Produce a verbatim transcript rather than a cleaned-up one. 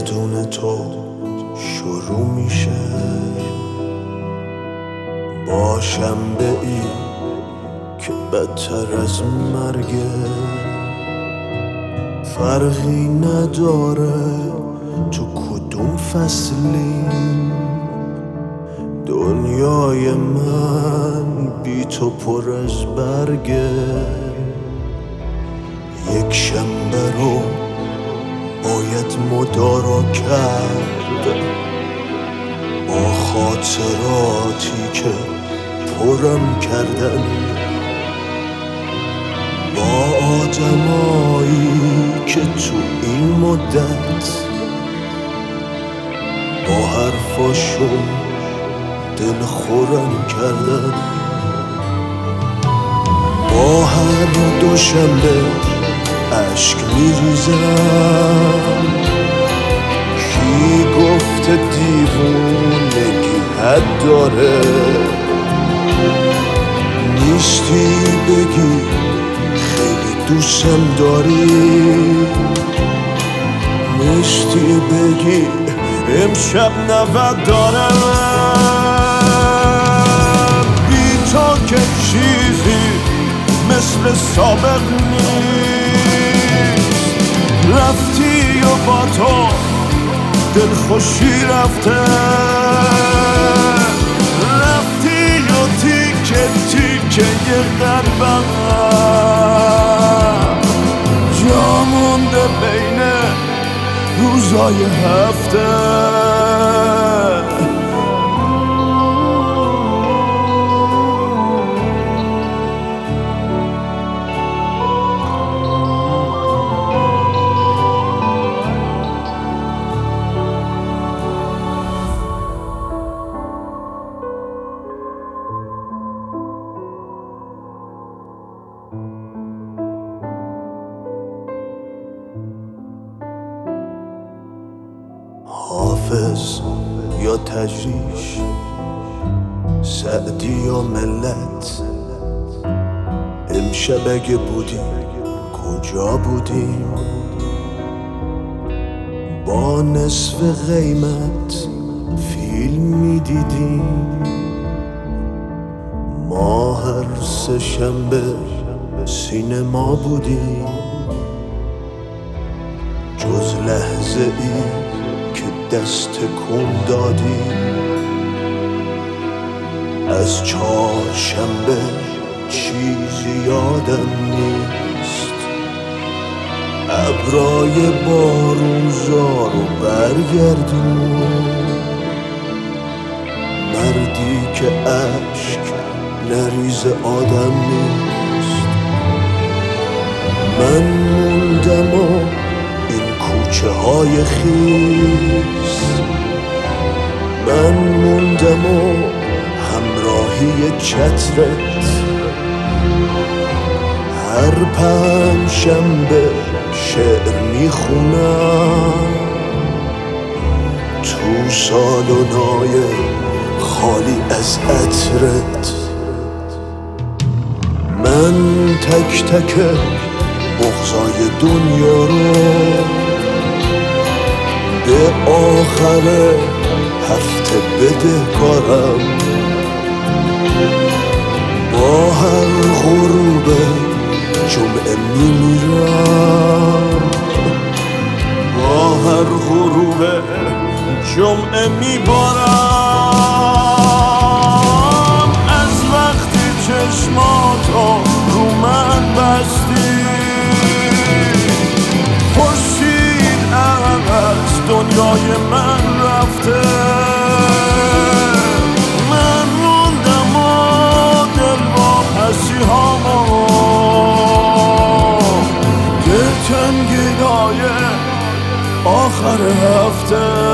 بدون تو شروع میشه با شنبه ای که بدتر از مرگه. فرقی نداره تو کدوم فصلی، دنیای من بی تو پر از برگه. یک شنبه رو باید مدارا کرد با خاطراتی که پرم کردن، با آدمایی که تو این مدت با حرفاشون دل خورم کردن. با هر دوشنبه عشق میریزم، کی گفته دیوونگی حد داره؟ نیستی بگی خیلی دوستم داری، نیستی بگی امشب نود دارم. بی تو که چیزی مثل سابق نیست، رفتی و با تو دلخوشی رفته، رفتی و تیکه تیکه یه قلبم جا مونده بین روزای هفته. حافظ یا تجریش، سعدی یا ملت، امشب اگه بودیم کجا بودیم؟ با نصف قیمت فیلم میدیدیم، ما هر سه شنبه سینما بودیم. جز لحظه ای که دست کن دادیم، از چهارشنبه چیزی یادم نیست. ابرای بارونزار رو برگردون، مردی که اشک نریز آدم نیست. من موندم و این کوچه های خیس، من موندم و همراهی چترت. هر پنج شنبه شعر میخونم تو سالنای خالی از عطرت. من تک تک بغضای دنیا رو به آخر هفته بدهکارم. با هر غروب جمعه میمیرم، با هر غروب جمعه میبارم. از وقتی چشماتو رو من بستی، خورشید از دنیای من رفته. من موندم و دل با پسی هامو دل تنگیدای آخر هفته.